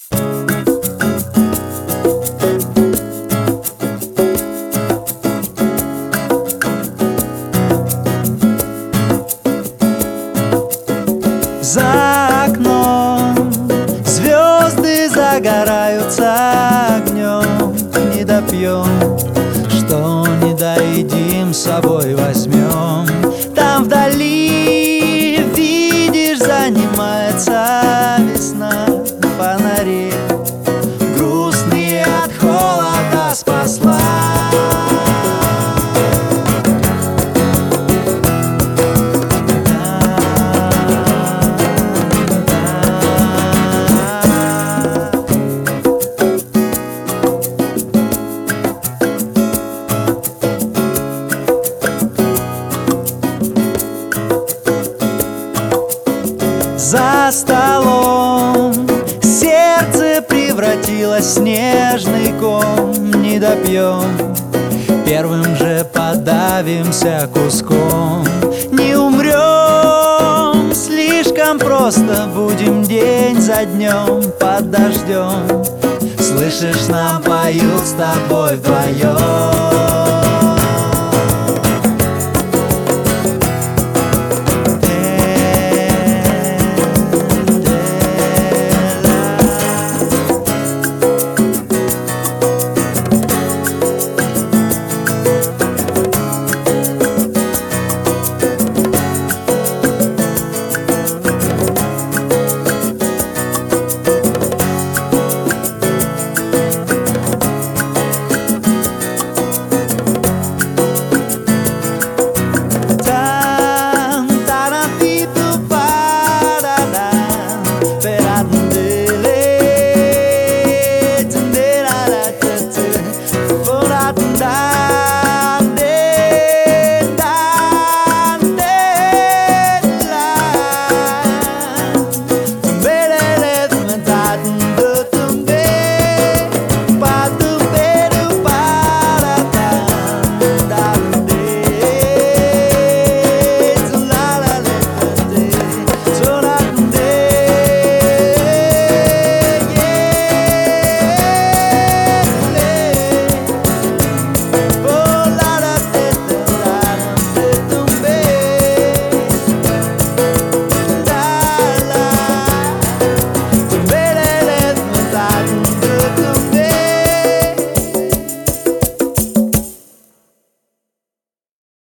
За окном звезды загораются огнем. Не допьем, что не доедим, с собой возьмем. Там вдали, видишь, занимается весна. Фонари грустные от холода спасла. За столом сердце превратилось в снежный ком. Не допьем, первым же подавимся куском. Не умрем, слишком просто будем день за днем под дождем. Слышишь, нам поют с тобой вдвоем.